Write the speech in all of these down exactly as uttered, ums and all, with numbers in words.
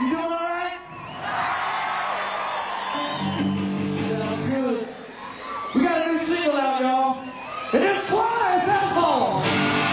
You doing all right? Sounds good. We got a new single out, y'all. And it's Twice As Hard.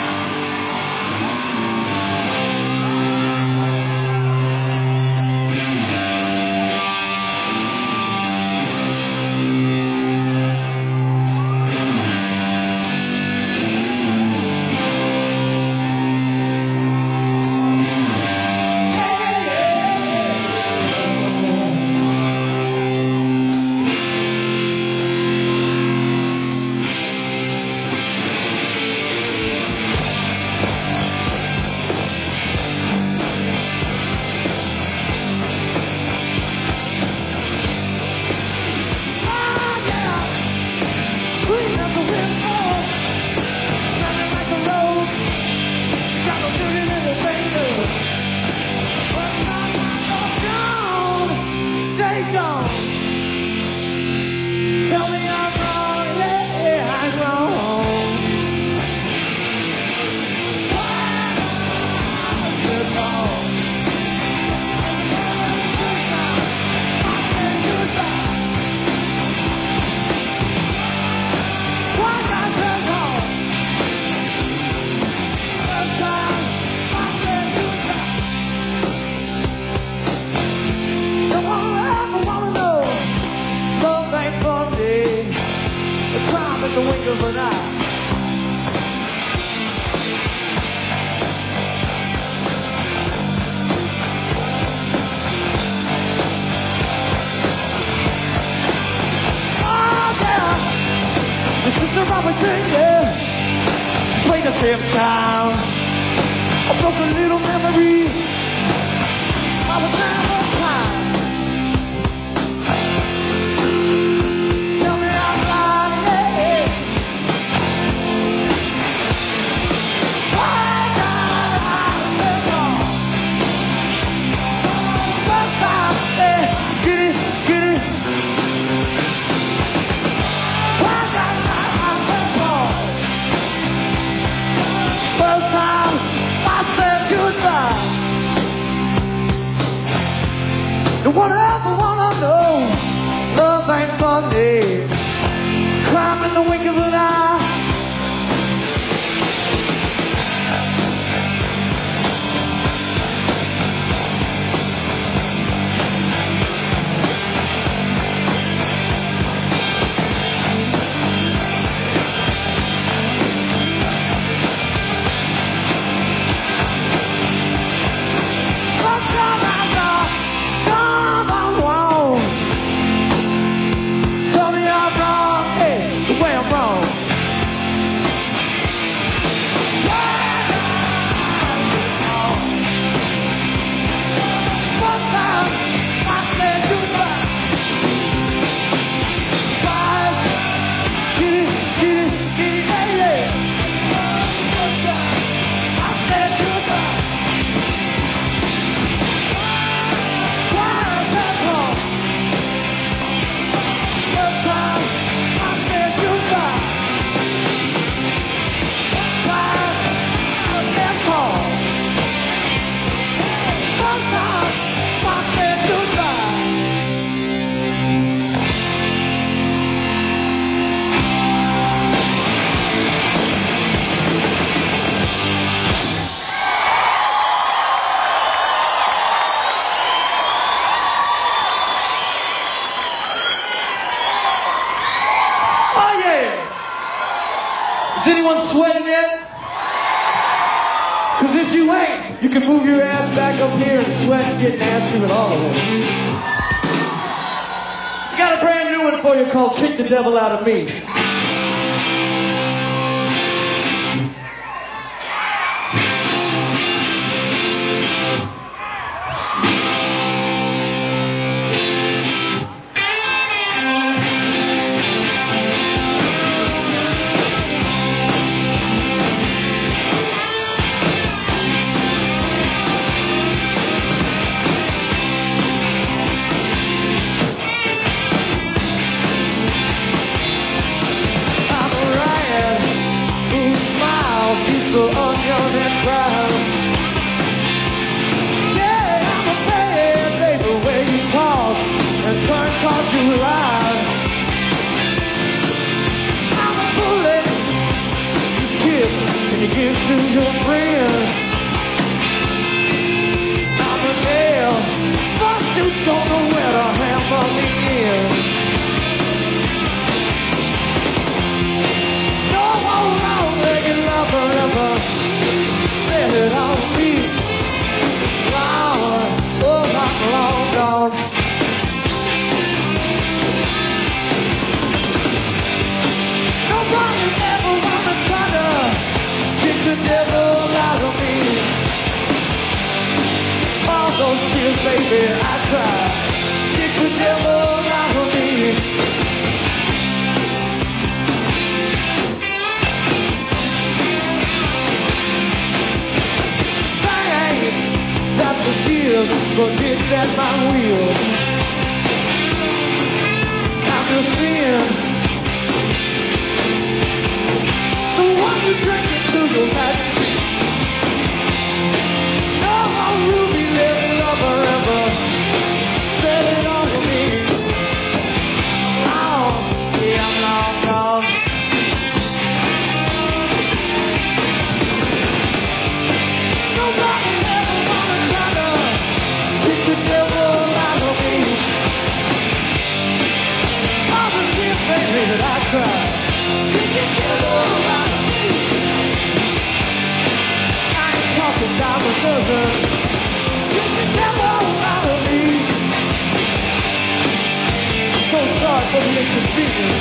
The wink of an eye. Oh yeah, this is the Robert yeah. Play the same sound. I broke a little memory of a time of time. Whatever wanna know, love ain't funny. Crime in the wink of an eye. Is anyone sweating yet? Because if you ain't, you can move your ass back up here and sweat and get nasty with all of it. We got a brand new one for you called Kick the Devil Out of Me. it to your friend. I'm a nail, but you don't know where to hammer me in. No one long-legged lover ever said it on me. Long, oh, not long gone. Nobody ever wanna try to kick the devil out of me. All those tears, baby, I cried. Kick the devil out of me. Thanks, that's the tears, but it's at my wheel. I'm just seeing the one you drink into your head. No one ruby living lover ever said it over me. Long, yeah, I'm long gone. Nobody ever wanna try to kick the devil out of me. All the tears, baby, that I cried. Kick the devil out of me. I ain't talking dime a dozen. Kick the devil out of me. So sorry for the inconvenience.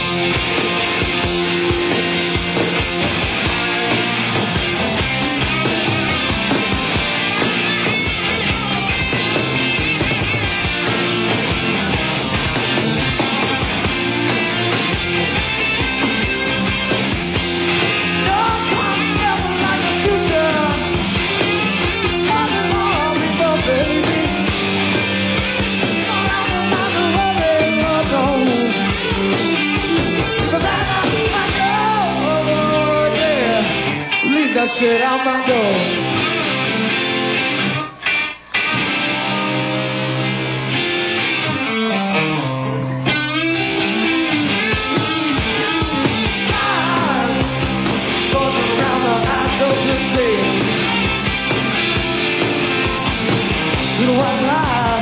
That shit out my door. Going around the high-dosing bed. Little white lie.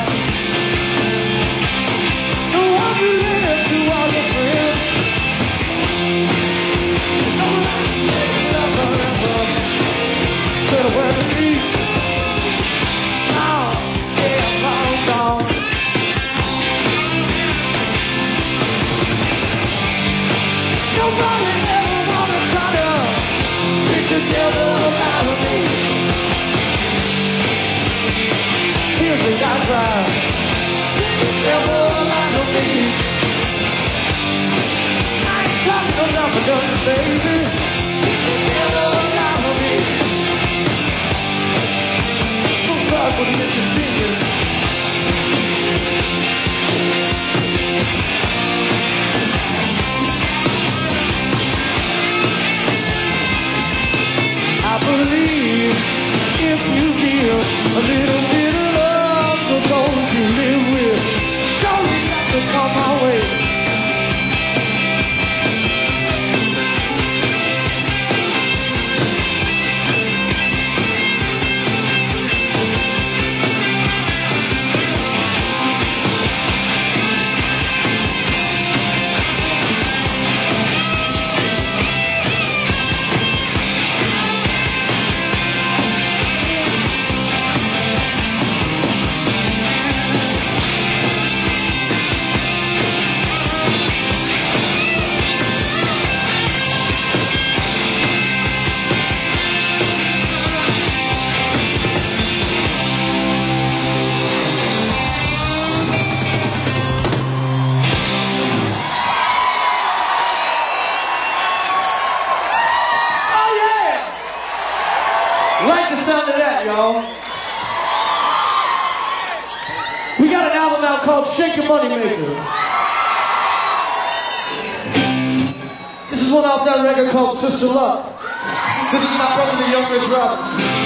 The one you live to all your friends. No lover ever said a word to me. Oh, yeah, I'm long gone. Nobody ever wanna try to kick the devil out of me. Tears that I cried. Kick the devil out of me. I ain't talking no number, nothing, baby. Kick the devil out of me. So sorry for the inconvenience. I believe if you give a little bit of love to those you live with, surely that will come my way. Like the sound of that, y'all. We got an album out called Shake Your Money Maker. This is one off that record called Sister Luck. This is my brother, the young Rich Robinson.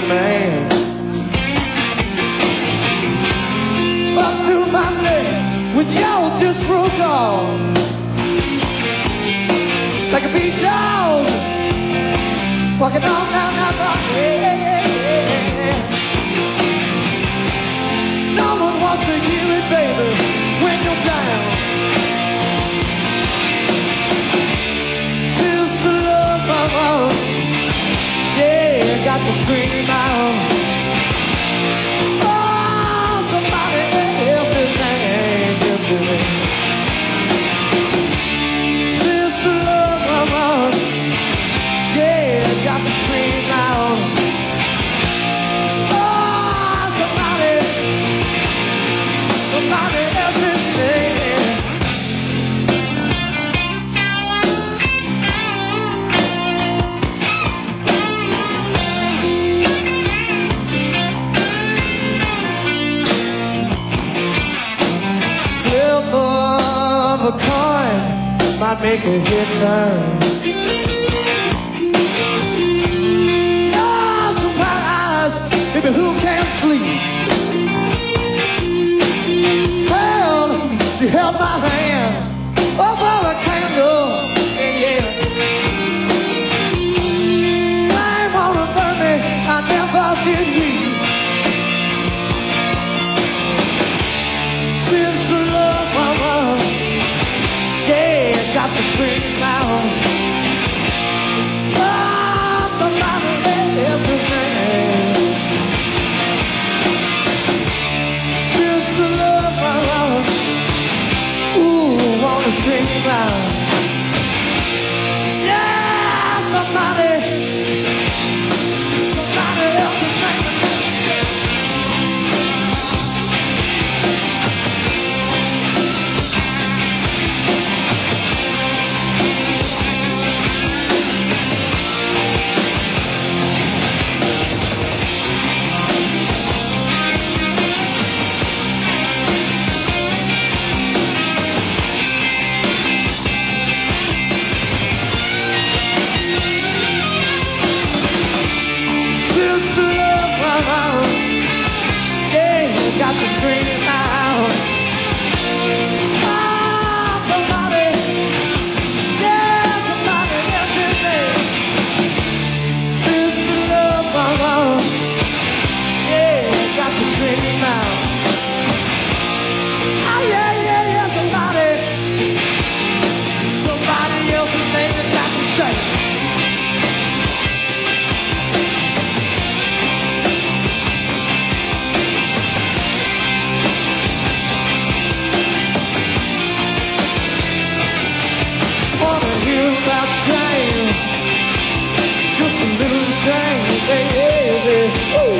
man. Up to my neck with your disregard, like a beat dog walking on down that rock. Yeah. No one wants to hear it, baby, when you're down. Sister love, mama, yeah, got to scream out. Oh, somebody else's name, just a sister love, mama, yeah, got to scream out. Oh, somebody, somebody else's name. A coin might make a hit turn. Oh, surprise, baby, who can't sleep? Well, she held my hand over a candle, yeah, yeah. Flame wanna burn me, I never did leave. Since the love, mama, yeah, got to scream out. Oh, somebody else's name. Sister love, my love, ooh, wanna scream out. Yeah, somebody, somebody else's name. Got to scream out. Ah, somebody, yeah, somebody else's name. Sister love, mama, yeah, got to scream out. Ah, yeah, yeah, yeah, somebody, somebody else's name that got to shake. About shame, just a little shame, baby. Ooh.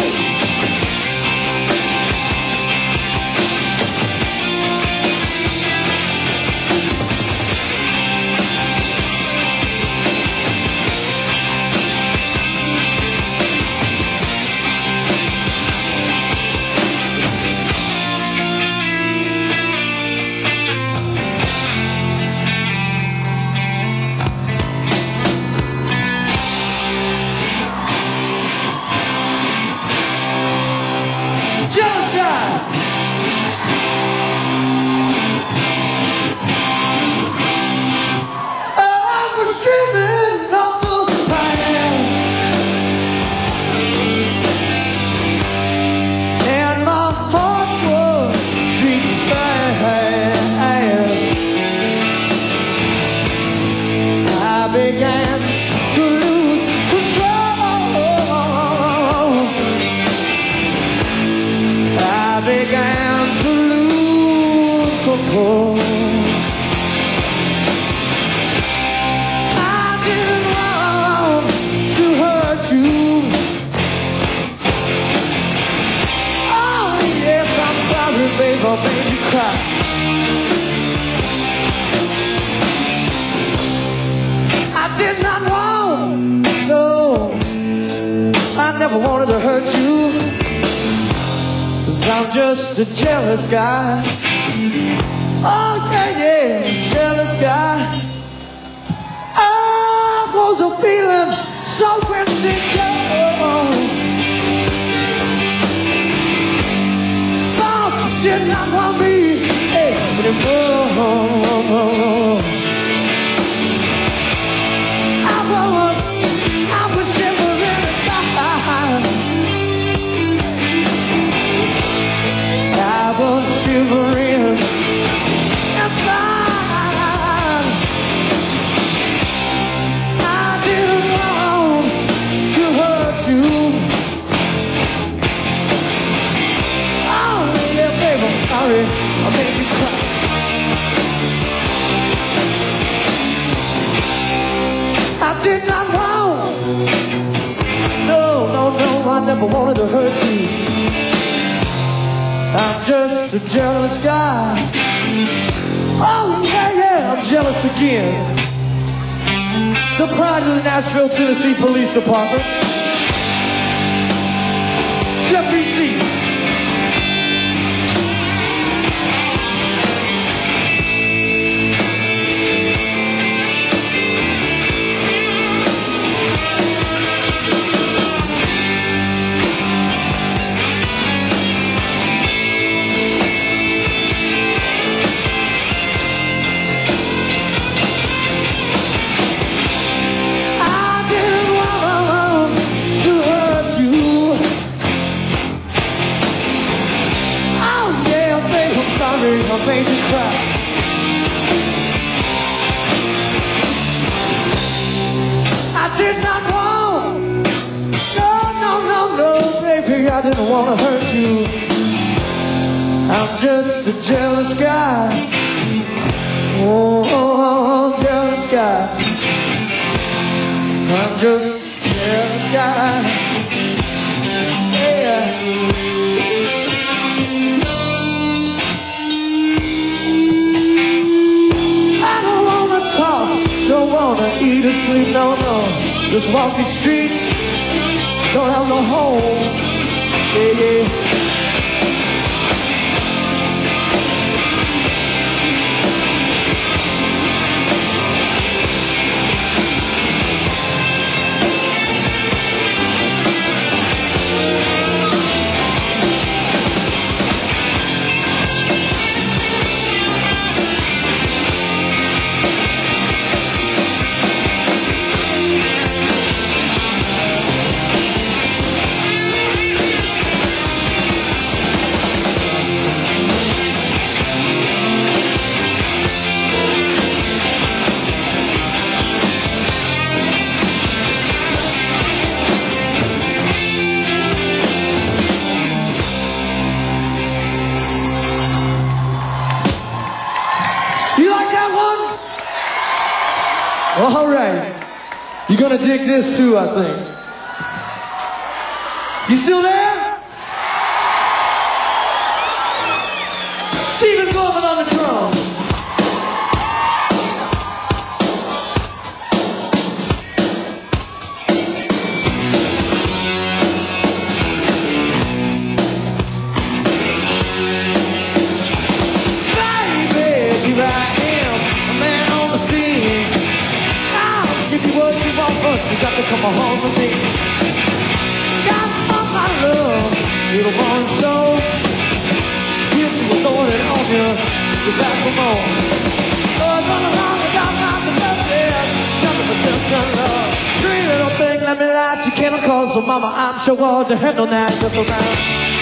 I'm just a jealous guy. Oh yeah, yeah, jealous guy. I was a feeling so insecure. anymore. I was, I was shivering inside. I was shivering inside. I didn't want to hurt you. Oh, yeah, babe, I'm sorry. I made you cry. I did not want. No, no, no, I never wanted to hurt you. I'm just a jealous guy. Oh, yeah, yeah, I'm jealous again. The pride of the Nashville, Tennessee Police Department. Jeffrey C. I made you cry. I did not want. No, no, no, no, baby, I didn't want to hurt you. I'm just a jealous guy. Oh, oh, oh, jealous guy. I'm just a jealous guy. Yeah. Don't wanna eat or sleep, no, no. Just walk these streets, don't have no home. Yeah, yeah. All right. You're gonna dig this too, I think. You still there? Stephen Gorman on the drums. Baby, here I am, a man on the scene. Give you what you want, but you got to come home with me. Got all my love, little one soul. If you were throwing it on you, you're back for more. Oh, I'm gonna run it down, down the left, nothing but just love. Three little things, let me light your chemicals. So mama, I'm sure what to handle now, just around.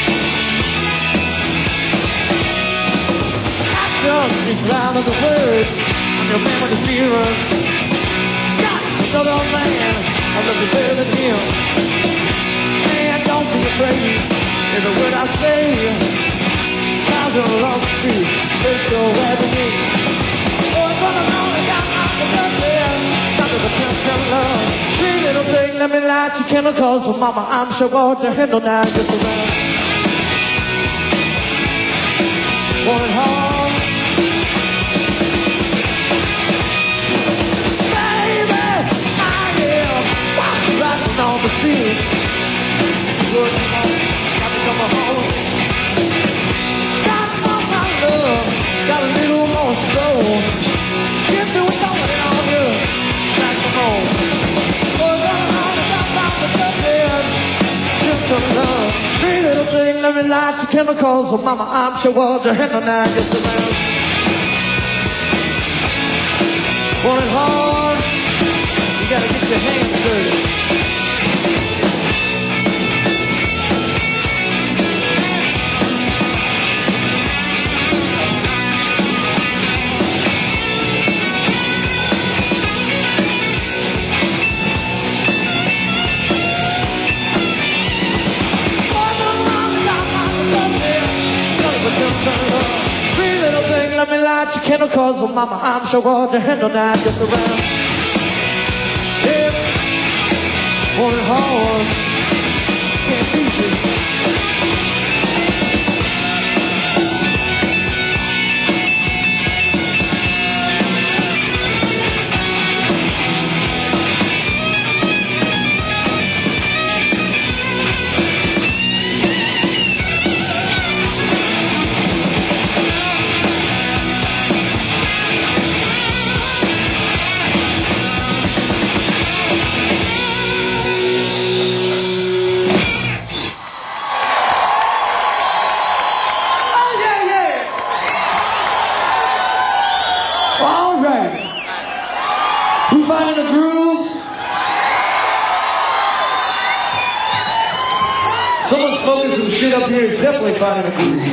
Action speaks louder than words. I'm your man with the feelings. Another man, I love you better than him. Man, don't be afraid. Every word I say, thousand love for you. Let's go with me. Oh, I'm gonna know I got my love. Nothing but just love. Three little things, let me light your chemicals. So mama, I'm sure what to handle now. Just around. Want it hard. On the scene, what you want, got to come home. Got all my love, got a little more slow. Get through with all it on you, back home. Oh, run on the top of the building, just some love. Three little things, let me light your chemicals. So mama, I'm sure what the hell now gets around. Want it hard? You gotta get your hands dirty. Three little things, let me light your candle, cause oh mama, I'm sure what to handle now, just around. Yeah, want it hard, can't beat you. All right. We find the groove. Someone smoking some shit up here is definitely finding a groove.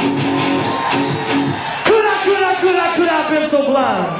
Could I, could I, could I, could I have been so blind?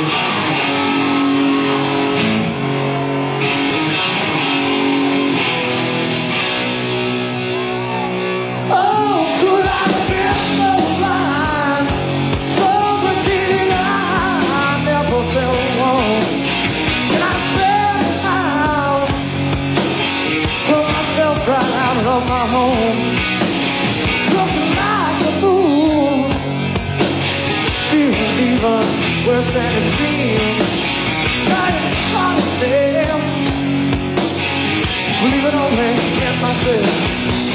Oh, could I have been so blind? So repeated, I never felt wrong. And I fell out, tore myself right out of my home. Looking like a fool, feeling even worse than it seems. Trying to try to fail, believing only in myself.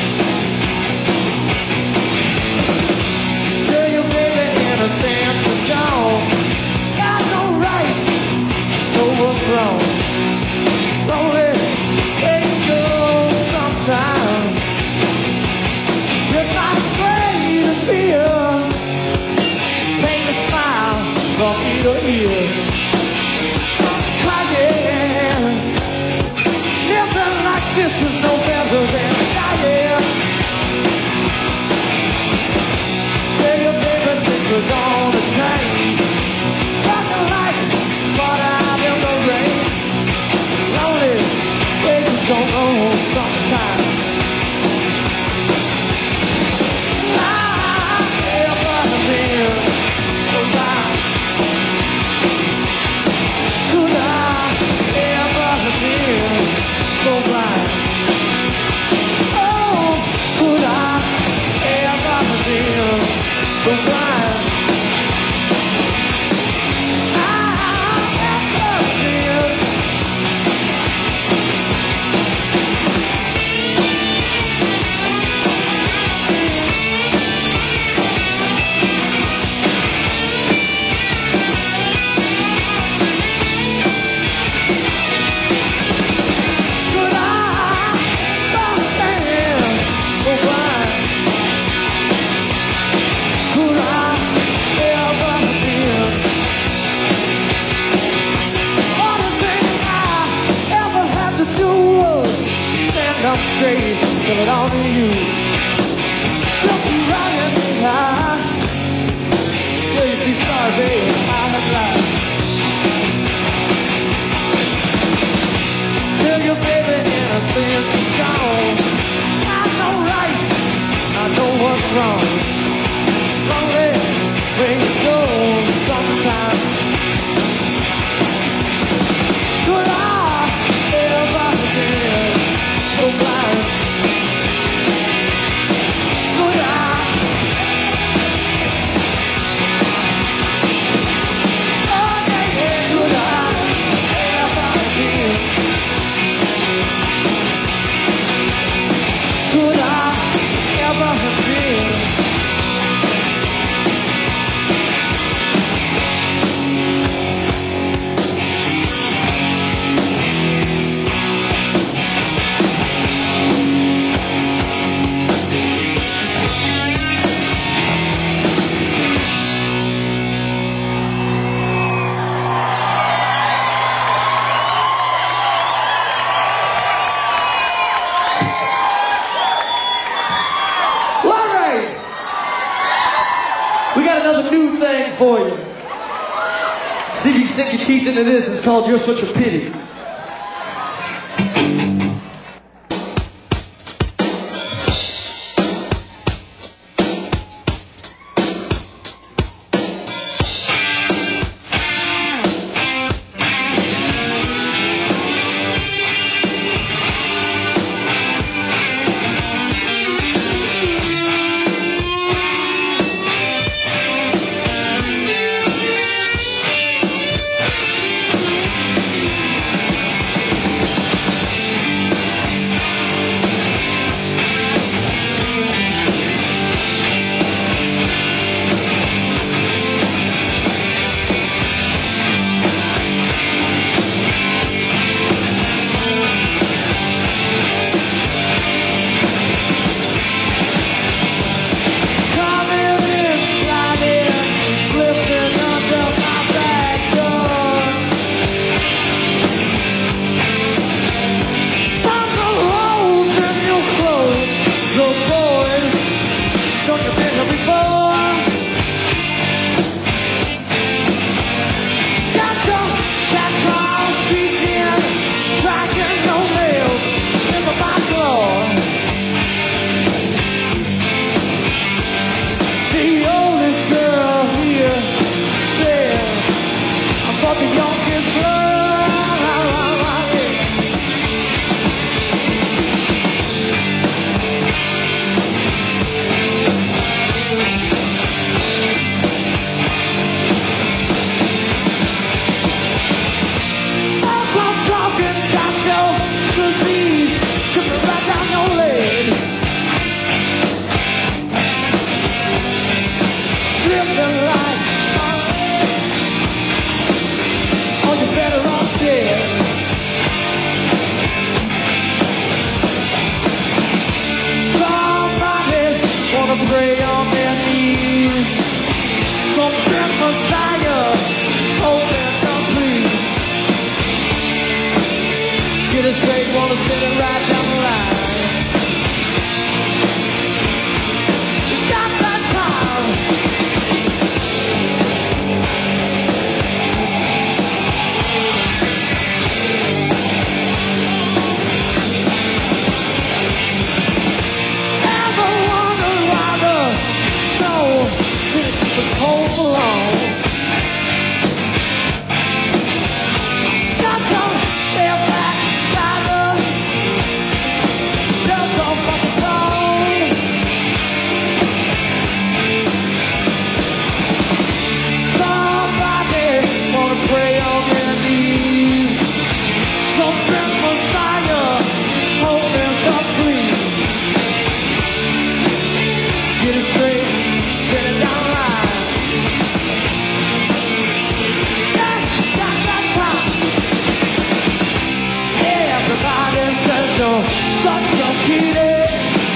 Tell you baby innocence is gone. Got no right, know what's wrong. Lonely, it goes sometimes. You're not afraid to feel, make me smile from ear to ear. Crying, living like this is no better than dying. Tell you baby things are gonna change. Nothing like what I've in the rain. Lonely, ways don't know sometimes. I ever been so blind. Could I ever been so blind? Oh, could I ever been so blind? I ever been. Could I stop being so blind? Could I ever been? All the thing I ever had to do was stand up straight, tell it all to you. Look right at me high. Yeah, you see, sorry, baby, I have lied. Tell you, baby, innocence is gone. I know right, I know what's wrong. Lonely, way it goes sometimes. Could I ever been so blind? for you. See if you can sink your teeth into this. It's called You're Such a Pity. Pray on their knees. Something Messiah, open up please. Get it straight, wanna sit it right down the line. You got that time. Hold along. Got some step back, got just off of the phone. Somebody wanna pray on their knees. Something Messiah, hold them up please. Get it straight, get it down the line. You're such a pity.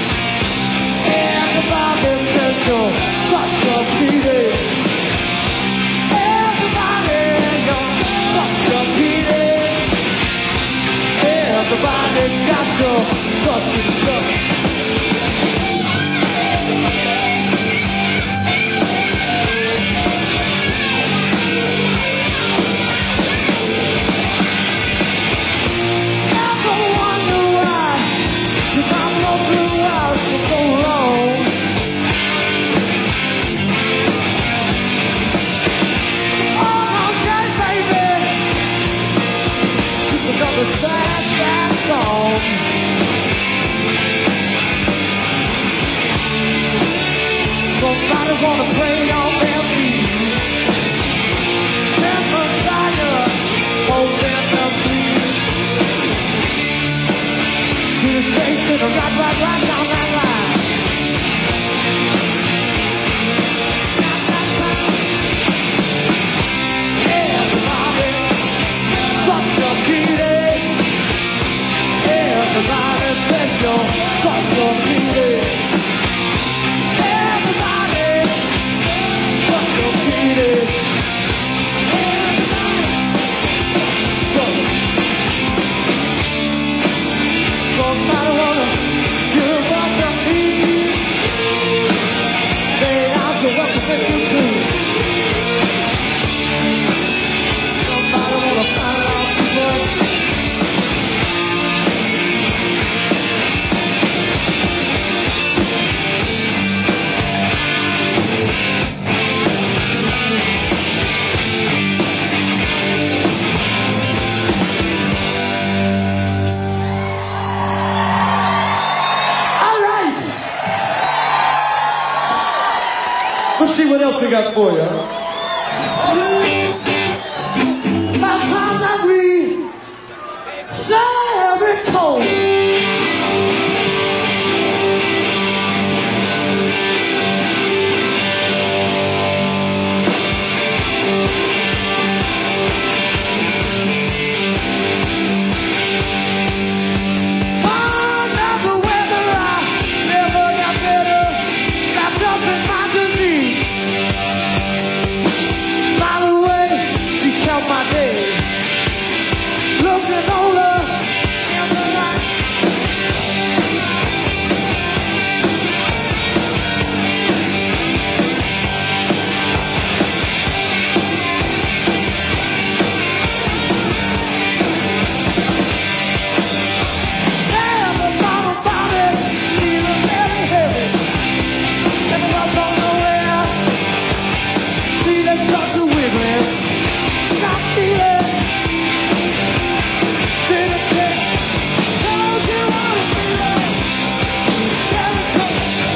Everybody says you're such a pity. Everybody, you're such a pity. Everybody's got your such and such. Sad, sad song. Somebody wanna pray on their feet. Them Messiah, hold them up please. To the face to the right, right, right down that line. Everybody, such a pity. Everybody says you're such a pity. Everybody, such a pity. Everybody, somebody wanna give up. Let's see what else we got for you. By the time that we serve it cold, my day, looking over in the light. Never thought about it, feeling very heavy. Never was on nowhere. See that start to wiggling. Stop feeling. Did it take? Told you I was feeling. Let it go.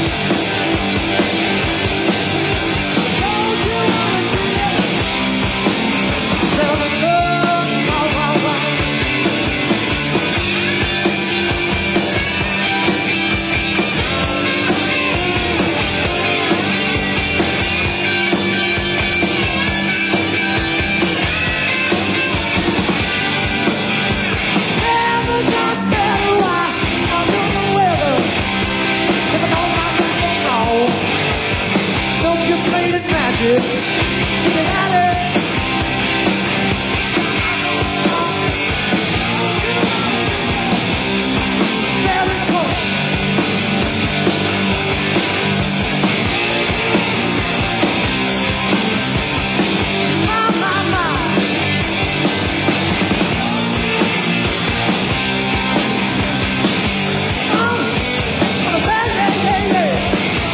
Told you I was feeling. Let it go. Oh, oh, oh. Magic, get at it. There it goes. My, my, my. Oh, yeah, yeah, yeah.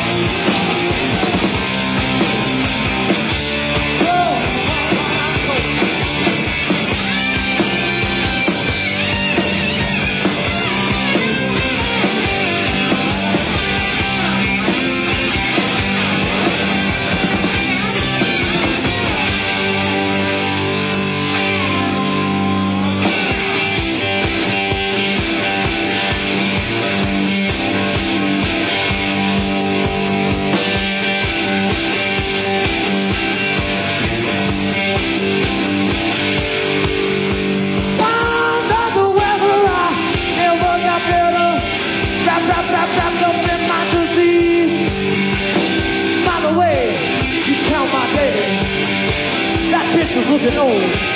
Wrapped up in my disease. By the way, you count my day. That bitch was looking old.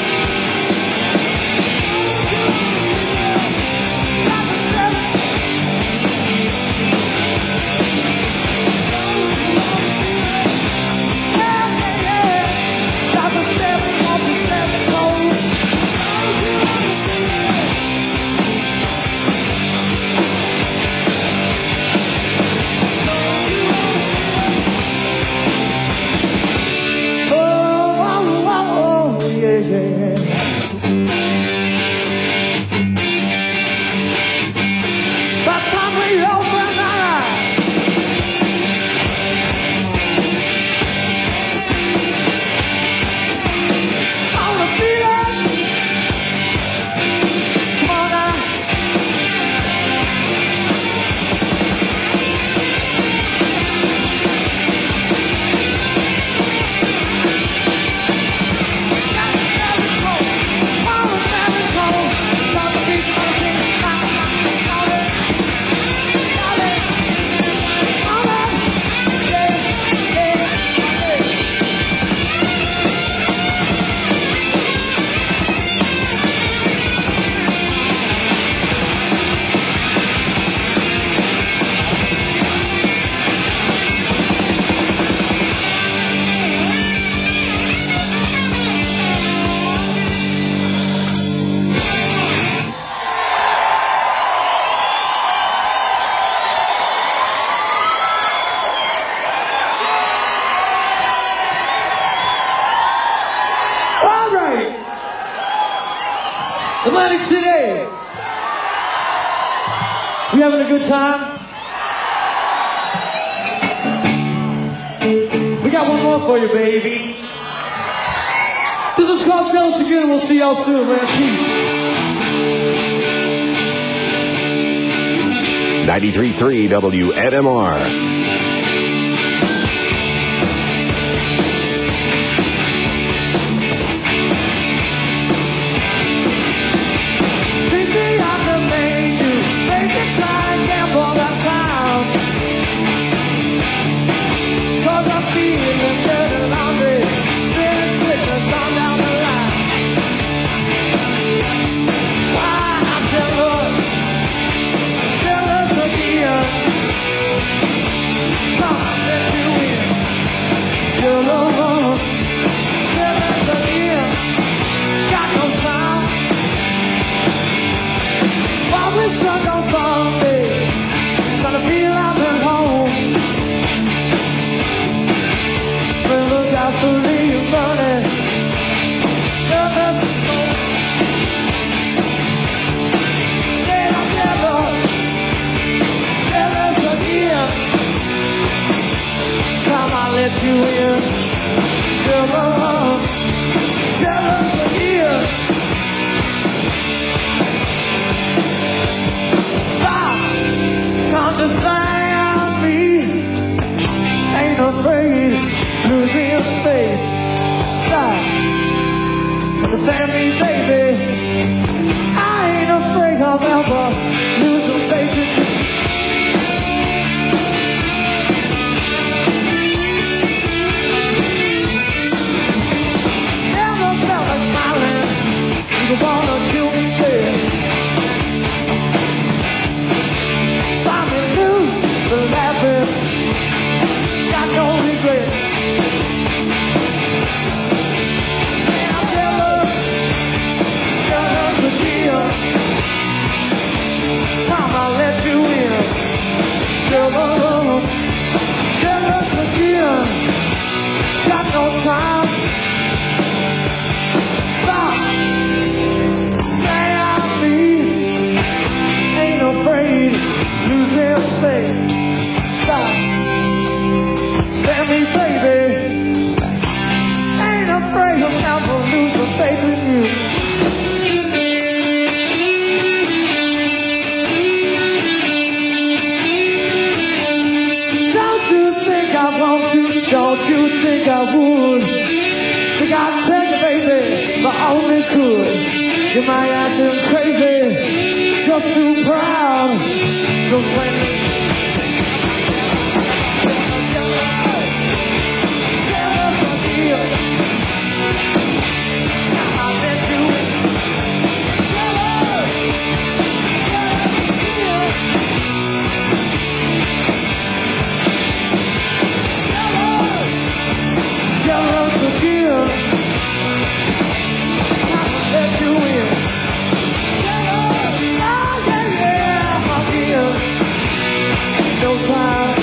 Atlantic City. We having a good time? We got one more for you, baby. This is called Ghost again. We'll see y'all soon, man. Peace. ninety-three point three W N M R. Let you in, tell us, tell us again. Stop, come to say on me. Ain't afraid, losing faith. Stop, come to say me, baby. I ain't afraid I'll ever lose faith in you. You wanna kill me dead. Find me loose, the laughing, got no regret. And I'll tell her, tell her to give. Time I'll let you in. Tell her, tell her to give. Got no time. Stop. Stop. Tell me, baby, ain't afraid of never losing faith in you. Don't you think I want to? Don't you think I would? Think I'd take it, baby, but only could. You might acting crazy, just too proud. Don't blame me. No time.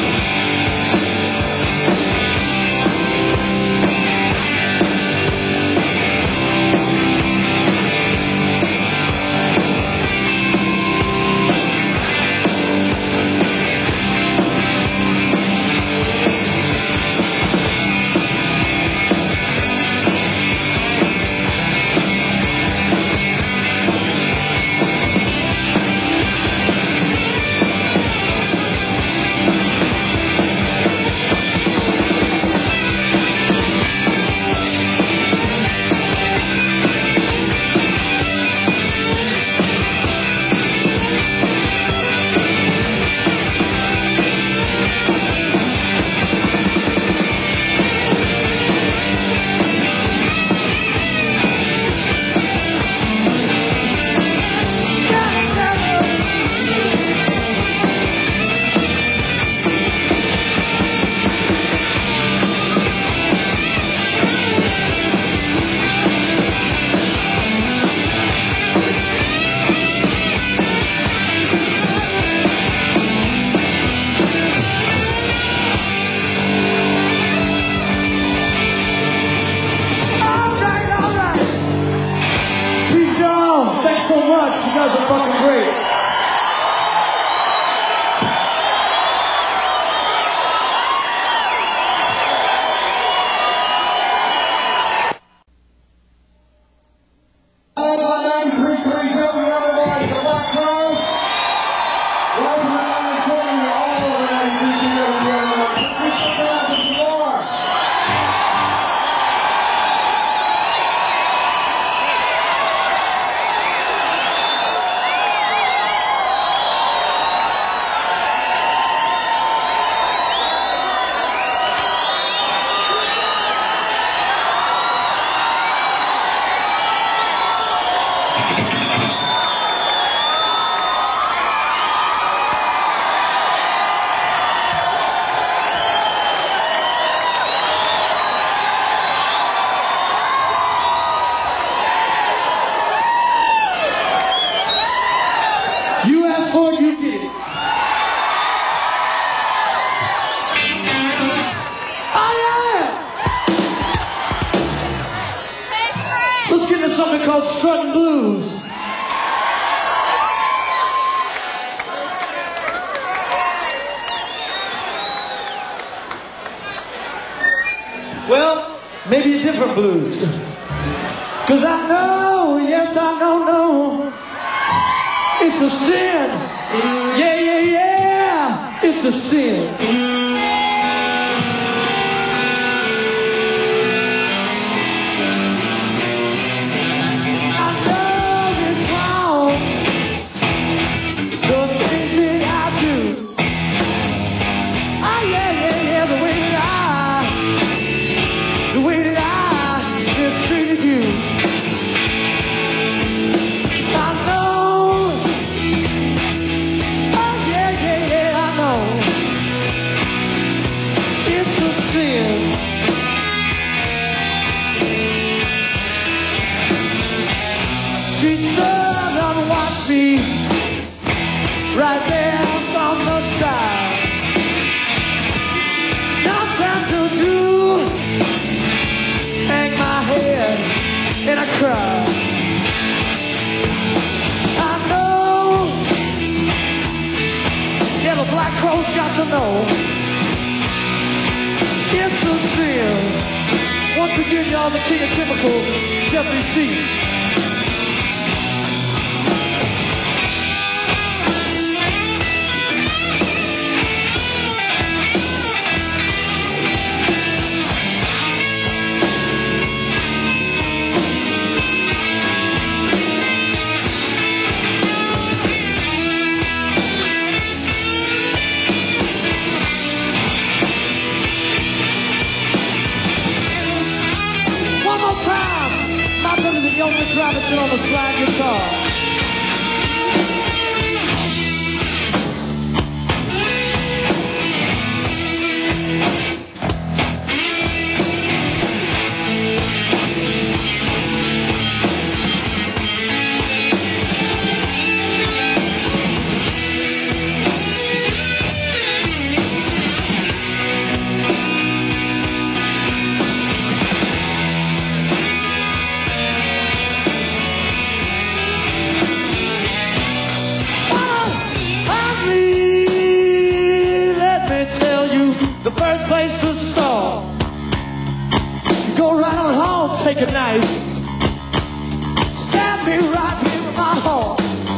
Thanks so much. You guys are fucking great. ask for it, you get it. Oh yeah! Let's get into something called Strutting Blues. Well, maybe a different blues. Cause I know, yes I know, no, it's a sin. Yeah, yeah, yeah, it's a sin. I know it's wrong, the things that I do. Oh yeah, yeah, yeah, the way that I, the way that I mistreated you. I know. Oh yeah, yeah, yeah, I know. It's a sin. She stood and watched me right there from the side. Nothing to do. Hang my head and I cry. I know. Yeah, the Black Crowes got to know. It's a sin. Once again, y'all, the king of chemicals, Jeffrey C. One more time, my brother, the young Miss Robinson on the slide guitar. The first place to start, go right on home, take a knife, stab me right here in my heart.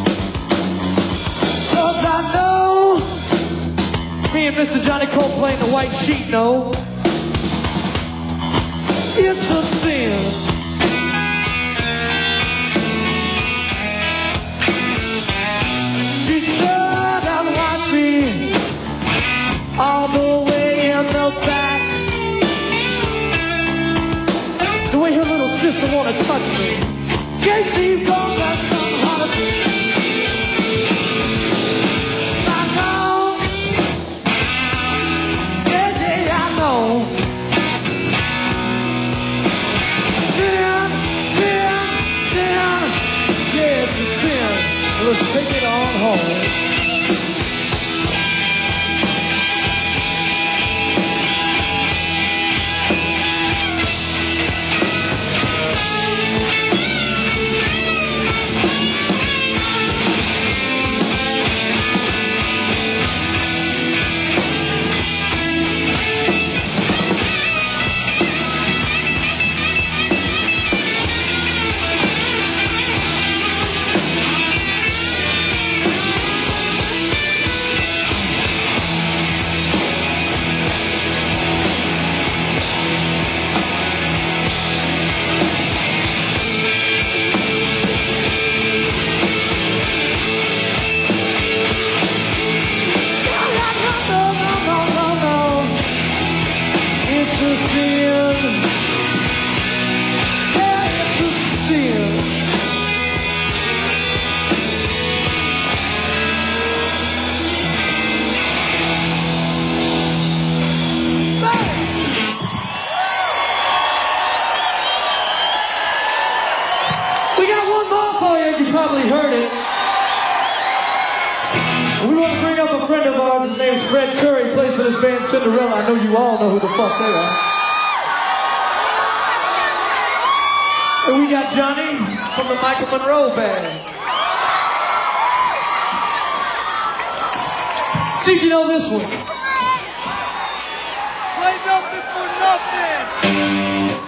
Cause I know, me and Mister Johnny Cole playing the white sheet know, it's a sin. She stood and watched me all the way in the back. The way her little sister wanna touch me gave me both that some heart. I know. Yeah, yeah, I know. Sin, sin, sin. Yeah, it's a sin. Let's take it on home. We got one more for you, you probably heard it. band Cinderella. I know you all know who the fuck they are. And we got Johnny from the Michael Monroe Band. See if you know this one. Play nothing for nothing.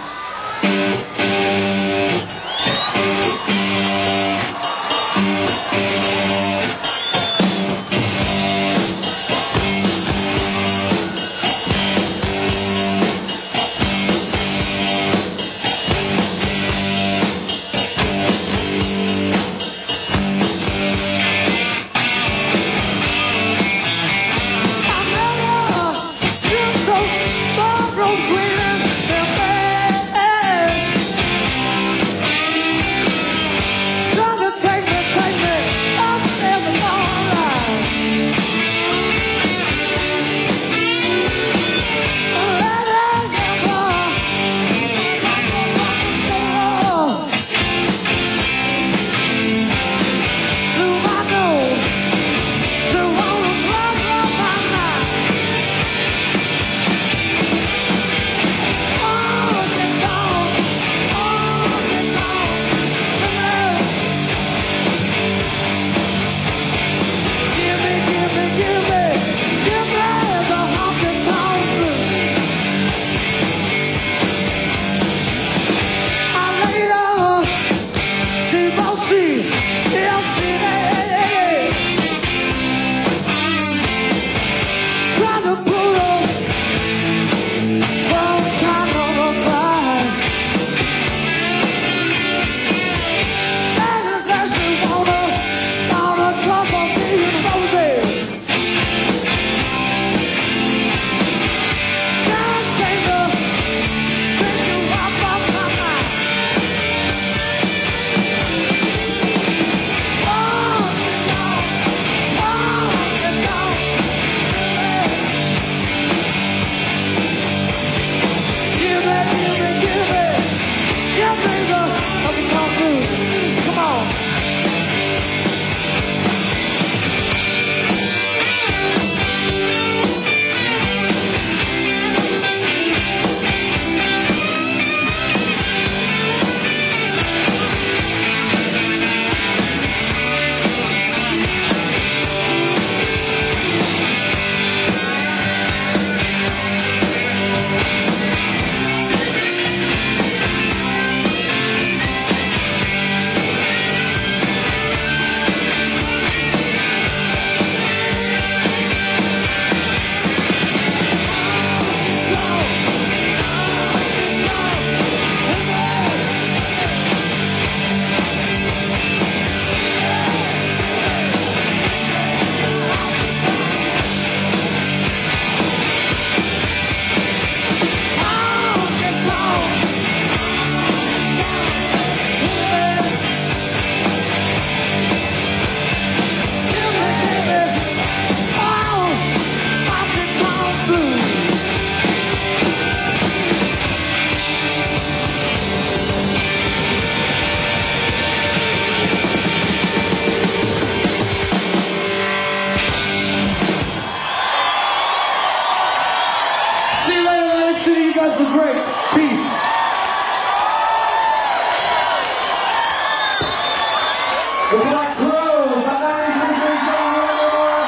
The Black Crowes, I'm not even going to be going anymore.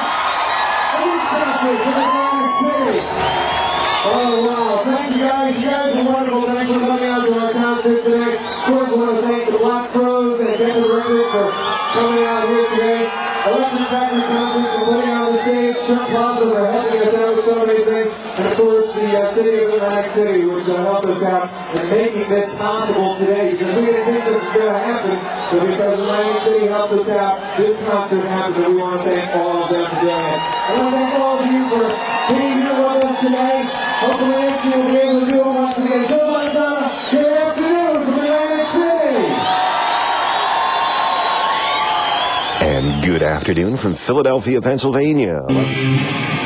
Elise Johnson from Atlantic City. Oh, wow. Thank you guys. You guys are wonderful. Thanks for coming out to our concert today. Of course, I want to thank the Black Crowes and Ben Rabbits for coming out here today. Electric Factory Concerts for putting on the stage. Trump Plaza for helping us out with so many things. And of course, the uh, City of Atlantic City, which uh, helped us out in making this possible today. Because we didn't think this was going to happen, but because Atlantic City helped us out, this concert happened, and we want to thank all of them for doing it. I want to thank all of you for being here with us today. Hopefully next year we'll be able to do it once again. Joe Montana, good afternoon from Atlantic City. And good afternoon from Philadelphia, Pennsylvania.